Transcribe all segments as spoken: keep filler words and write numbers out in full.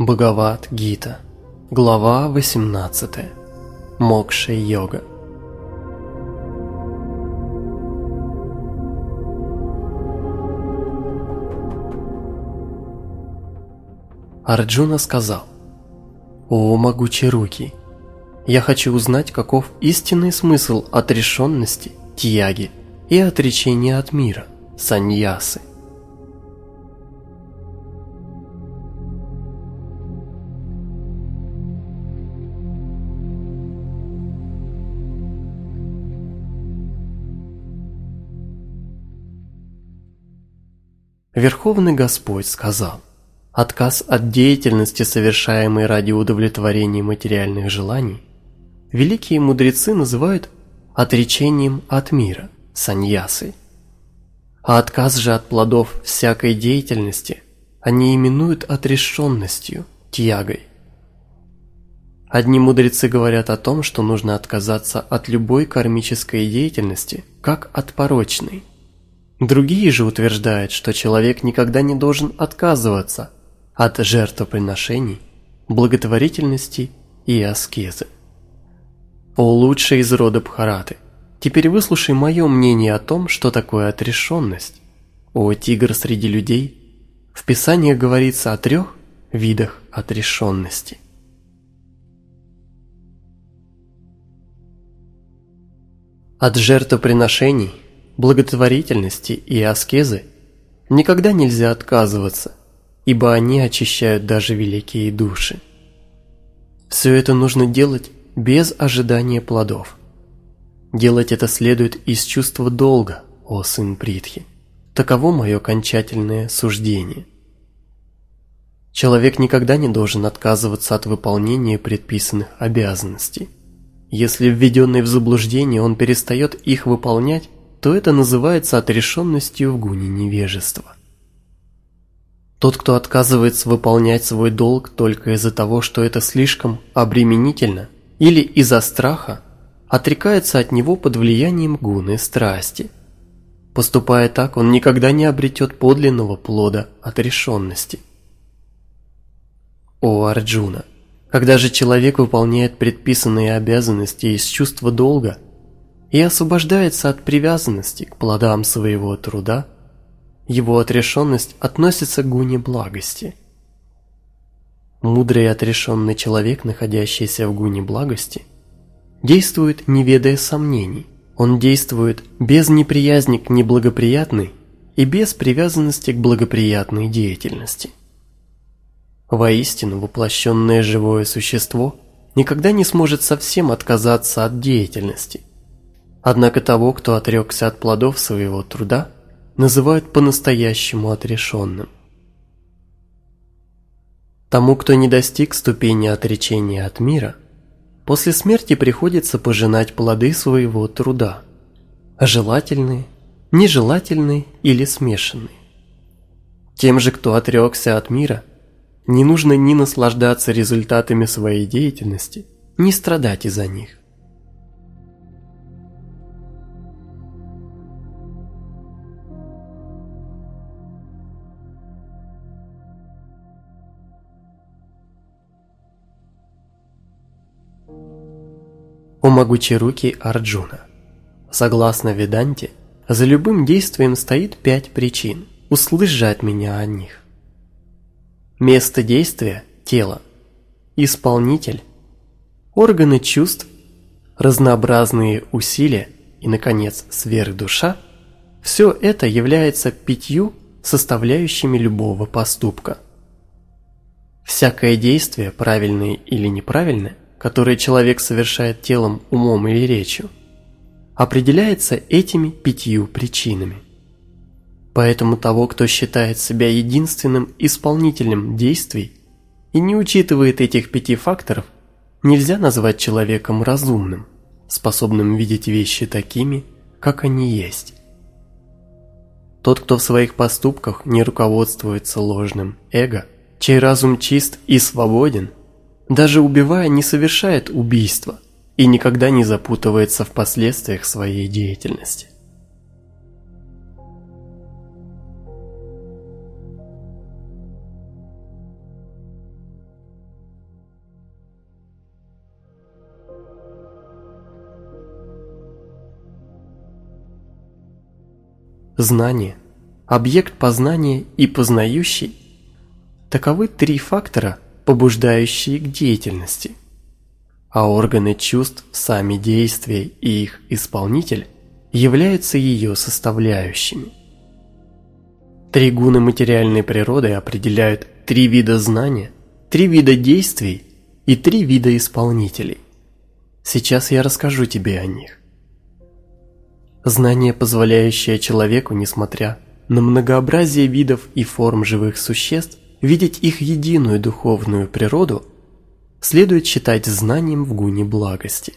Бхагавад-гита, глава восемнадцатая. Мокша-йога. Арджуна сказал: «О могучерукий, я хочу узнать, каков истинный смысл отрешенности, тьяги и отречения от мира, саньясы». Верховный Господь сказал: отказ от деятельности, совершаемой ради удовлетворения материальных желаний, великие мудрецы называют отречением от мира, саньясой. А отказ же от плодов всякой деятельности они именуют отрешенностью, тьягой. Одни мудрецы говорят о том, что нужно отказаться от любой кармической деятельности, как от порочной. Другие же утверждают, что человек никогда не должен отказываться от жертвоприношений, благотворительности и аскезы. О лучший из рода Бхараты, теперь выслушай мое мнение о том, что такое отрешенность. О тигр среди людей, в Писаниях говорится о трех видах отрешенности. От жертвоприношений, благотворительности и аскезы никогда нельзя отказываться, ибо они очищают даже великие души. Все это нужно делать без ожидания плодов. Делать это следует из чувства долга, о сын Притхи. Таково мое окончательное суждение. Человек никогда не должен отказываться от выполнения предписанных обязанностей. Если введенный в заблуждение он перестает их выполнять, то это называется отрешенностью в гуне невежества. Тот, кто отказывается выполнять свой долг только из-за того, что это слишком обременительно, или из-за страха, отрекается от него под влиянием гуны страсти. Поступая так, он никогда не обретет подлинного плода отрешенности. О Арджуна, когда же человек выполняет предписанные обязанности из чувства долга и освобождается от привязанности к плодам своего труда, его отрешенность относится к гуне благости. Мудрый и отрешенный человек, находящийся в гуне благости, действует, не ведая сомнений. Он действует без неприязни к неблагоприятной и без привязанности к благоприятной деятельности. Воистину, воплощенное живое существо никогда не сможет совсем отказаться от деятельности. Однако того, кто отрекся от плодов своего труда, называют по-настоящему отрешенным. Тому, кто не достиг ступени отречения от мира, после смерти приходится пожинать плоды своего труда, желательные, нежелательные или смешанные. Тем же, кто отрекся от мира, не нужно ни наслаждаться результатами своей деятельности, ни страдать из-за них. О могучерукий Арджуна, согласно Веданте, за любым действием стоит пять причин. Услышь же от меня о них. Место действия – тело, исполнитель, органы чувств, разнообразные усилия и, наконец, сверхдуша – все это является пятью составляющими любого поступка. Всякое действие, правильное или неправильное, которое человек совершает телом, умом или речью, определяется этими пятью причинами. Поэтому того, кто считает себя единственным исполнителем действий и не учитывает этих пяти факторов, нельзя назвать человеком разумным, способным видеть вещи такими, как они есть. Тот, кто в своих поступках не руководствуется ложным эго, чей разум чист и свободен, даже убивая, не совершает убийства и никогда не запутывается в последствиях своей деятельности. знание, объект познания и познающий – таковы три фактора, побуждающие к деятельности, а органы чувств, сами действия и их исполнитель являются ее составляющими. Три гуны материальной природы определяют три вида знания, три вида действий и три вида исполнителей. Сейчас я расскажу тебе о них. Знание, позволяющее человеку, несмотря на многообразие видов и форм живых существ, видеть их единую духовную природу, следует считать знанием в гуне благости.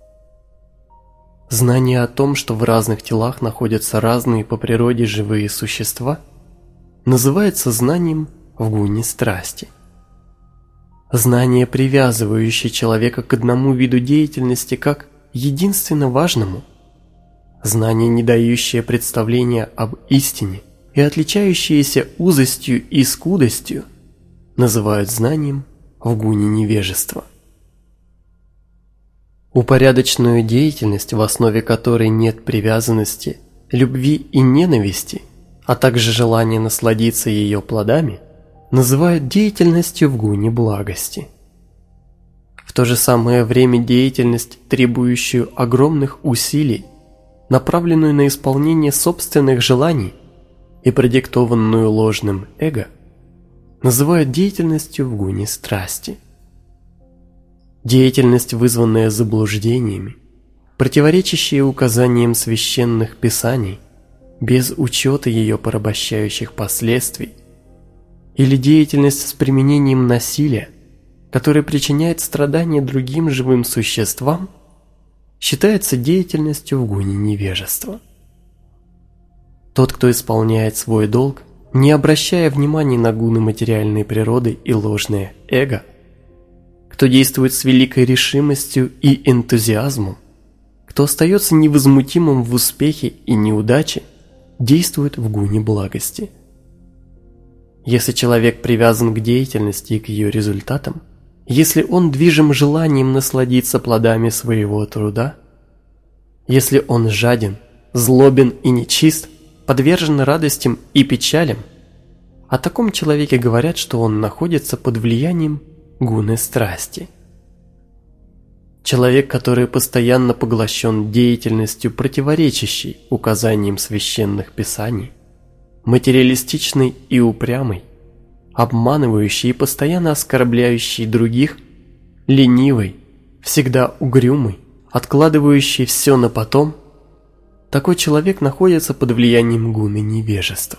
Знание о том, что в разных телах находятся разные по природе живые существа, называется знанием в гуне страсти. Знание, привязывающее человека к одному виду деятельности как единственно важному, знание, не дающее представления об истине и отличающееся узостью и скудостью, называют знанием в гуне невежества. Упорядоченную деятельность, в основе которой нет привязанности, любви и ненависти, а также желания насладиться ее плодами, называют деятельностью в гуне благости. В то же самое время деятельность, требующую огромных усилий, направленную на исполнение собственных желаний и продиктованную ложным эго, называют деятельностью в гуне страсти. Деятельность, вызванная заблуждениями, противоречащая указаниям священных писаний, без учета ее порабощающих последствий, или деятельность с применением насилия, которая причиняет страдания другим живым существам, считается деятельностью в гуне невежества. Тот, кто исполняет свой долг, не обращая внимания на гуны материальной природы и ложное эго, кто действует с великой решимостью и энтузиазмом, кто остается невозмутимым в успехе и неудаче, действует в гуне благости. Если человек привязан к деятельности и к ее результатам, если он движим желанием насладиться плодами своего труда, если он жаден, злобен и нечист, подвержен радостям и печалям, о таком человеке говорят, что он находится под влиянием гуны страсти. Человек, который постоянно поглощен деятельностью, противоречащей указаниям священных писаний, материалистичный и упрямый, обманывающий и постоянно оскорбляющий других, ленивый, всегда угрюмый, откладывающий все на потом, такой человек находится под влиянием гуны невежества.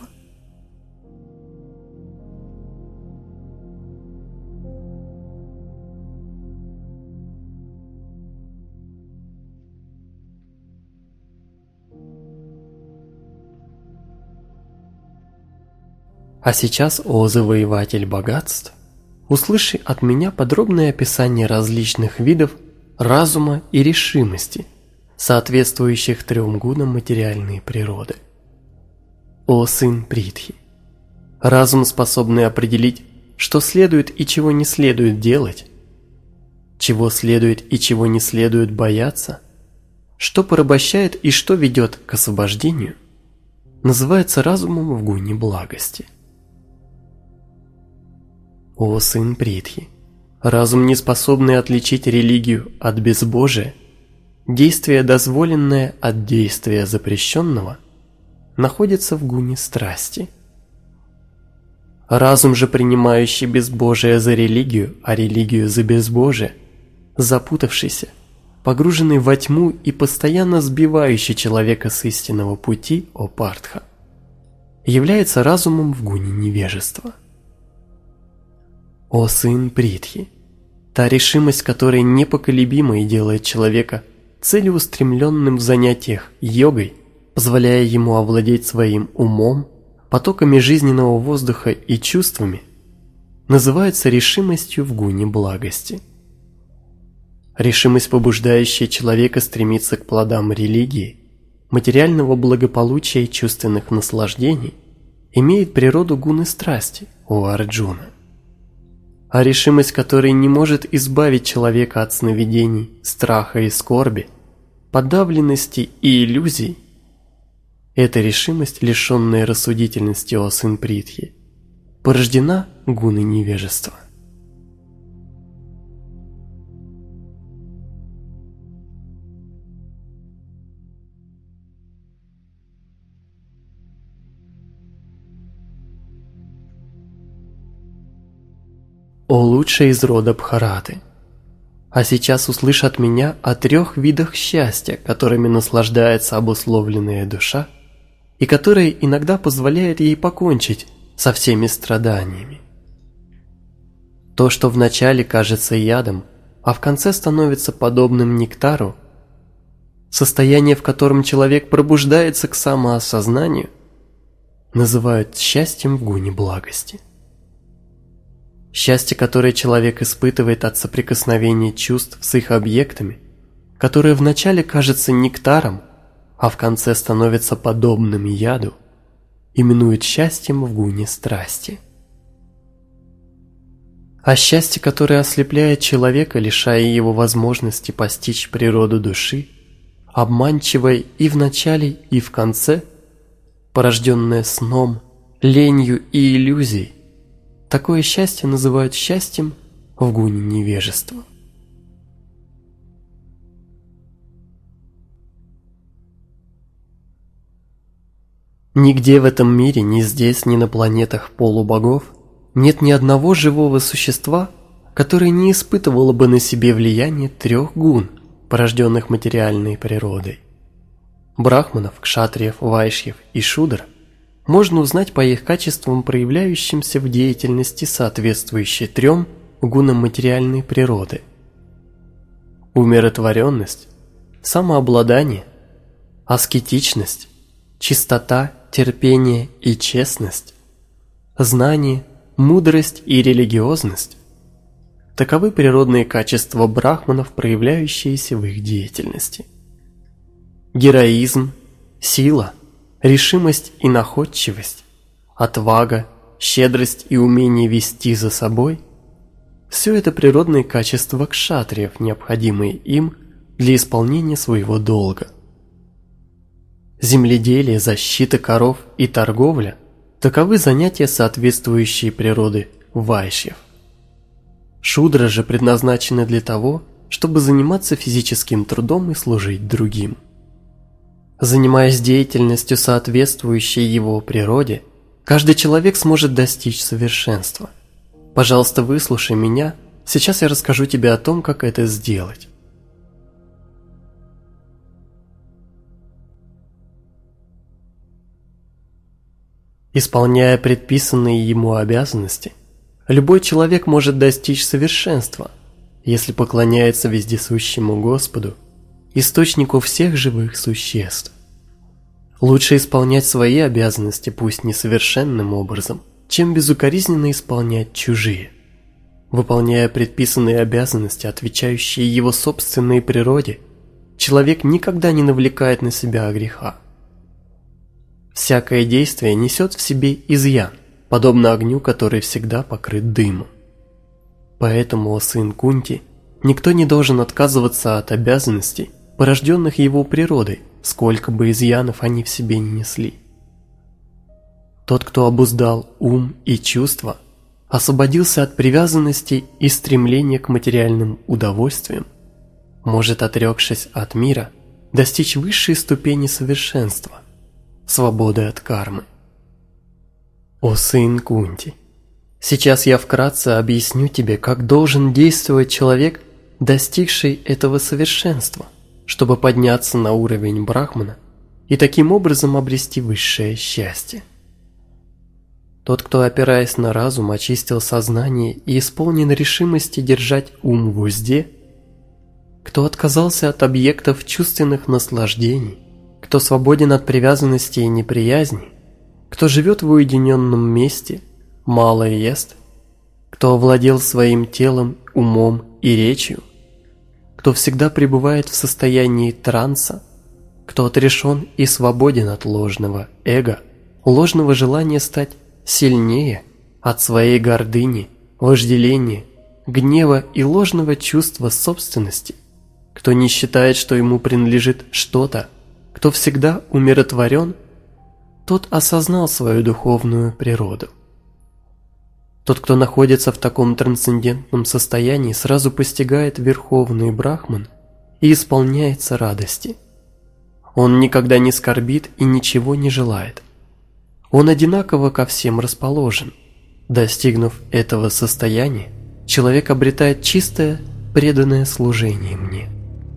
А сейчас, о завоеватель богатств, услыши от меня подробное описание различных видов разума и решимости, соответствующих трем гунам материальной природы. О сын Притхи, разум, способный определить, что следует и чего не следует делать, чего следует и чего не следует бояться, что порабощает и что ведет к освобождению, называется разумом в гуне благости. О сын Притхи, разум, не способный отличить религию от безбожия, действие, дозволенное от действия запрещенного, находится в гуне страсти. Разум же, принимающий безбожие за религию, а религию за безбожие, запутавшийся, погруженный во тьму и постоянно сбивающий человека с истинного пути, о Партха, является разумом в гуне невежества. О сын Притхи, та решимость, которая непоколебима и делает человека целеустремленным в занятиях йогой, позволяя ему овладеть своим умом, потоками жизненного воздуха и чувствами, называется решимостью в гуне благости. Решимость, побуждающая человека стремиться к плодам религии, материального благополучия и чувственных наслаждений, имеет природу гуны страсти, о Арджуна. А решимость, которая не может избавить человека от сновидений, страха и скорби, подавленности и иллюзий, Эта решимость, лишенная рассудительности, о сын Притхи, порождена гуной невежества. О лучший из рода Бхараты! А сейчас услышь от меня о трех видах счастья, которыми наслаждается обусловленная душа, и которые иногда позволяют ей покончить со всеми страданиями. То, что вначале кажется ядом, а в конце становится подобным нектару, состояние, в котором человек пробуждается к самоосознанию, называют счастьем в гуне благости. Счастье, которое человек испытывает от соприкосновения чувств с их объектами, которое вначале кажется нектаром, а в конце становится подобным яду, именуют счастьем в гуне страсти. А счастье, которое ослепляет человека, лишая его возможности постичь природу души, обманчивое и в начале, и в конце, порожденное сном, ленью и иллюзией, такое счастье называют счастьем в гуне невежества. Нигде в этом мире, ни здесь, ни на планетах полубогов, нет ни одного живого существа, которое не испытывало бы на себе влияние трех гун, порожденных материальной природой. Брахманов, кшатриев, вайшьев и шудр можно узнать по их качествам, проявляющимся в деятельности, соответствующей трем гунам материальной природы: умиротворенность, самообладание, аскетичность, чистота, терпение и честность, знание, мудрость и религиозность. Таковы природные качества брахманов, проявляющиеся в их деятельности. Героизм, сила, решимость и находчивость, отвага, щедрость и умение вести за собой – все это природные качества кшатриев, необходимые им для исполнения своего долга. Земледелие, защита коров и торговля – таковы занятия, соответствующие природе вайшьев. Шудры же предназначены для того, чтобы заниматься физическим трудом и служить другим. Занимаясь деятельностью, соответствующей его природе, каждый человек сможет достичь совершенства. Пожалуйста, выслушай меня, сейчас я расскажу тебе о том, как это сделать. Исполняя предписанные ему обязанности, любой человек может достичь совершенства, если поклоняется вездесущему Господу, источнику всех живых существ. Лучше исполнять свои обязанности, пусть несовершенным образом, чем безукоризненно исполнять чужие. Выполняя предписанные обязанности, отвечающие его собственной природе, человек никогда не навлекает на себя греха. Всякое действие несет в себе изъян, подобно огню, который всегда покрыт дымом. Поэтому, о сын Кунти, никто не должен отказываться от обязанностей, порожденных его природой, сколько бы изъянов они в себе не несли. Тот, кто обуздал ум и чувства, освободился от привязанностей и стремления к материальным удовольствиям, может, отрекшись от мира, достичь высшей ступени совершенства – свободы от кармы. О сын Кунти, сейчас я вкратце объясню тебе, как должен действовать человек, достигший этого совершенства, чтобы подняться на уровень брахмана и таким образом обрести высшее счастье. Тот, кто, опираясь на разум, очистил сознание и исполнен решимости держать ум в узде, кто отказался от объектов чувственных наслаждений, кто свободен от привязанности и неприязни, кто живет в уединенном месте, мало ест, кто овладел своим телом, умом и речью, кто всегда пребывает в состоянии транса, кто отрешен и свободен от ложного эго, ложного желания стать сильнее, от своей гордыни, вожделения, гнева и ложного чувства собственности, кто не считает, что ему принадлежит что-то, кто всегда умиротворен тот осознал свою духовную природу. Тот, кто находится в таком трансцендентном состоянии, сразу постигает верховный Брахман и исполняется радости. Он никогда не скорбит и ничего не желает. Он одинаково ко всем расположен. Достигнув этого состояния, человек обретает чистое, преданное служение мне.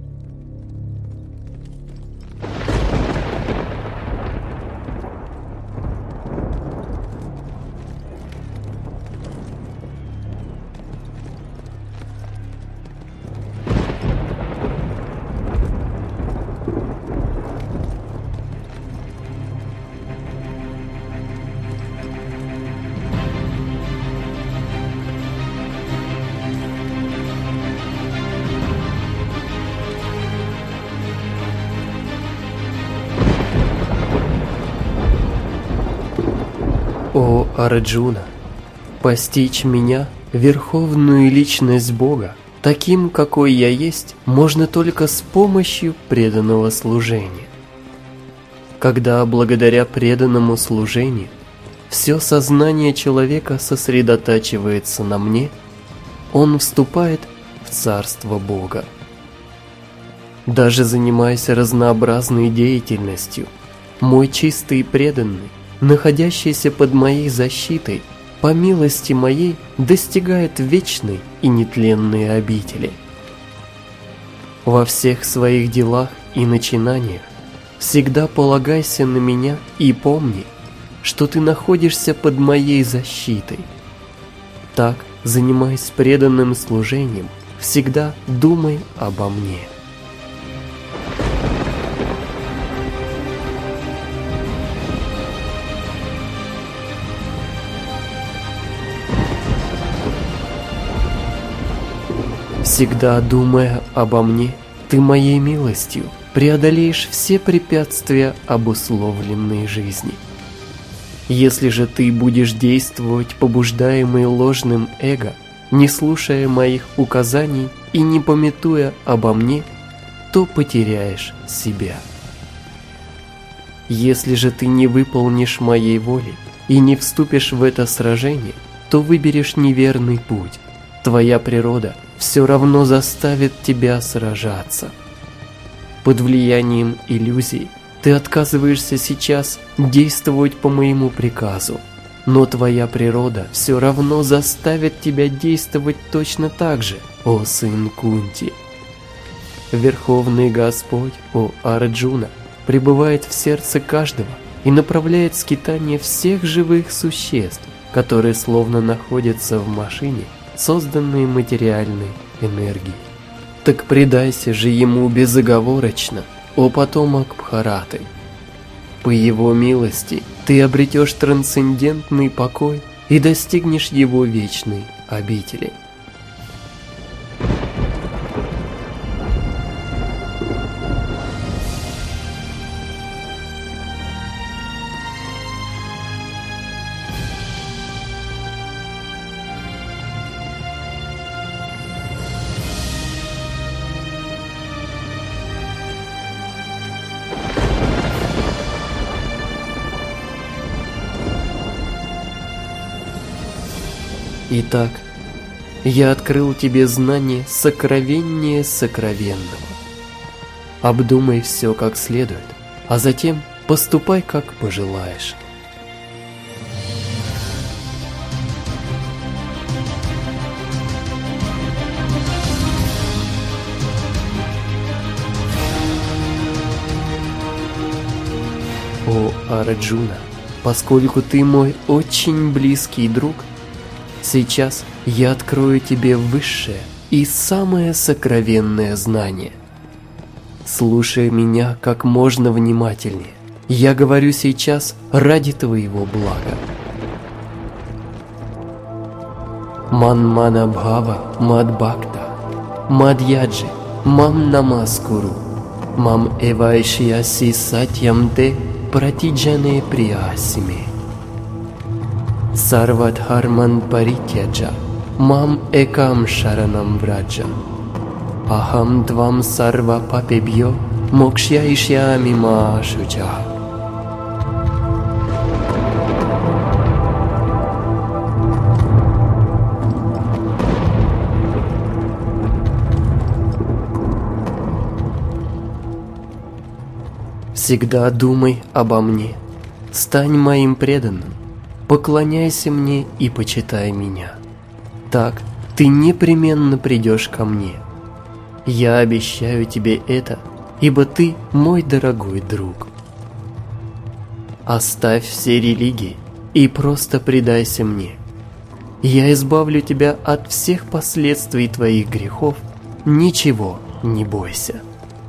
О Арджуна, постичь меня, верховную личность Бога, таким, какой я есть, можно только с помощью преданного служения. Когда благодаря преданному служению все сознание человека сосредотачивается на мне, он вступает в царство Бога. Даже занимаясь разнообразной деятельностью, мой чистый и преданный, находящийся под моей защитой, по милости моей достигает вечной и нетленной обители. Во всех своих делах и начинаниях всегда полагайся на меня и помни, что ты находишься под моей защитой. Так, занимаясь преданным служением, всегда думай обо мне. Всегда думая обо мне, ты моей милостью преодолеешь все препятствия обусловленной жизни. Если же ты будешь действовать, побуждаемый ложным эго, не слушая моих указаний и не памятуя обо мне, то потеряешь себя. Если же ты не выполнишь моей воли и не вступишь в это сражение, то выберешь неверный путь. Твоя природа все равно заставит тебя сражаться. Под влиянием иллюзий ты отказываешься сейчас действовать по моему приказу, но твоя природа все равно заставит тебя действовать точно так же, о сын Кунти. Верховный Господь, о Арджуна, пребывает в сердце каждого и направляет скитание всех живых существ, которые словно находятся в машине, созданные материальной энергией. Так предайся же ему безоговорочно, о потомок Бхараты. По его милости ты обретешь трансцендентный покой и достигнешь его вечной обители. Итак, я открыл тебе знание сокровеннее сокровенного. Обдумай все как следует, а затем поступай как пожелаешь. О Арджуна, поскольку ты мой очень близкий друг, сейчас я открою тебе высшее и самое сокровенное знание. Слушай меня как можно внимательнее. Я говорю сейчас ради твоего блага. Манмана бхава мадбхакта, мадьяджи, мам намаскуру, мам эвайшияси сатьям те пратиджане приясиме. Сарвадхарман паритяджа, мам экам шаранам враджа. Ахам твам сарва папебьё мокшьяишьями ма шуча. Всегда думай обо мне, стань моим преданным, поклоняйся мне и почитай меня. Так ты непременно придешь ко мне. Я обещаю тебе это, ибо ты мой дорогой друг. Оставь все религии и просто предайся мне. Я избавлю тебя от всех последствий твоих грехов, ничего не бойся.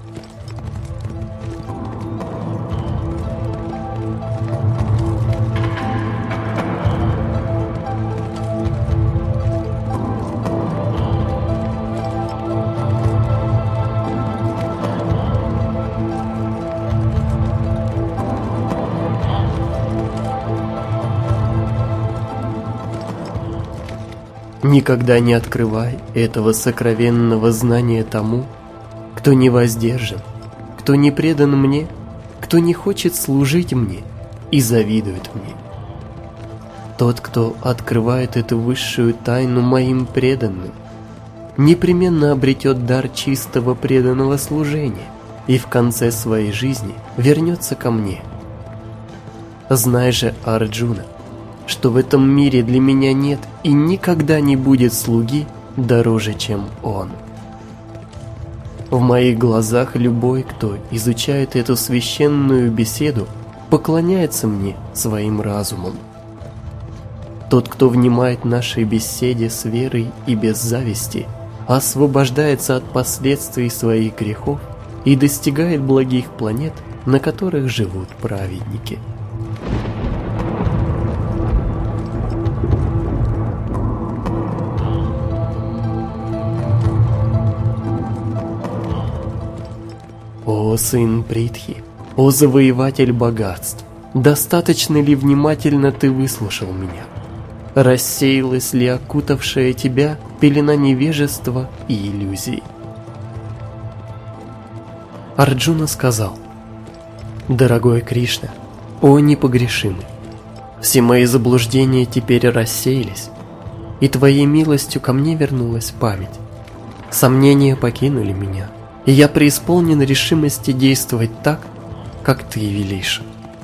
Никогда не открывай этого сокровенного знания тому, кто не воздержан, кто не предан мне, кто не хочет служить мне и завидует мне. Тот, кто открывает эту высшую тайну моим преданным, непременно обретет дар чистого преданного служения и в конце своей жизни вернется ко мне. Знай же, Арджуна, что в этом мире для меня нет и никогда не будет слуги дороже, чем он. В моих глазах любой, кто изучает эту священную беседу, поклоняется мне своим разумом. Тот, кто внимает нашей беседе с верой и без зависти, освобождается от последствий своих грехов и достигает благих планет, на которых живут праведники. О сын Притхи, о завоеватель богатств, достаточно ли внимательно ты выслушал меня? Рассеялась ли окутавшая тебя пелена невежества и иллюзий? Арджуна сказал: «Дорогой Кришна, о непогрешимый, все мои заблуждения теперь рассеялись, и твоей милостью ко мне вернулась память. Сомнения покинули меня, и я преисполнен решимости действовать так, как ты велишь».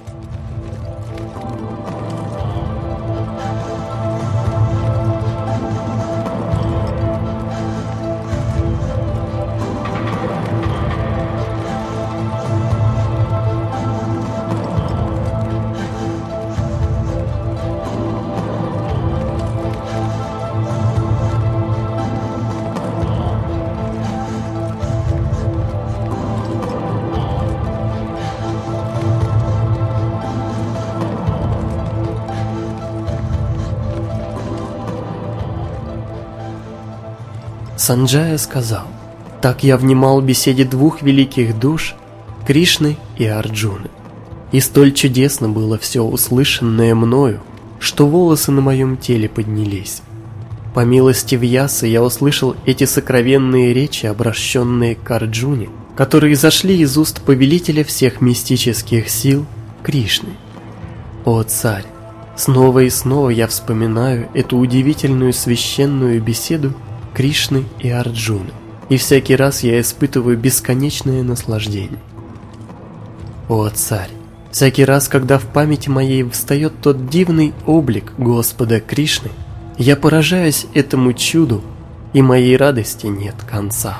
Санджая сказал: «Так я внимал беседе двух великих душ, Кришны и Арджуны, и столь чудесно было все услышанное мною, что волосы на моем теле поднялись. По милости Вьясы я услышал эти сокровенные речи, обращенные к Арджуне, которые зашли из уст повелителя всех мистических сил Кришны. О царь, снова и снова я вспоминаю эту удивительную священную беседу Кришны и Арджуны, и всякий раз я испытываю бесконечное наслаждение. О царь, всякий раз, когда в памяти моей встает тот дивный облик Господа Кришны, я поражаюсь этому чуду, и моей радости нет конца».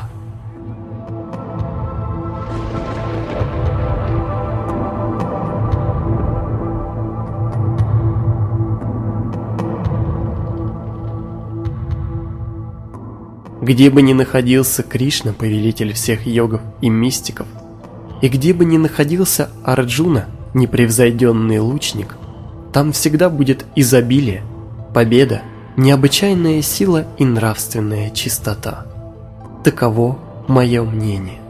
Где бы ни находился Кришна, повелитель всех йогов и мистиков, и где бы ни находился Арджуна, непревзойденный лучник, там всегда будет изобилие, победа, необычайная сила и нравственная чистота. Таково мое мнение.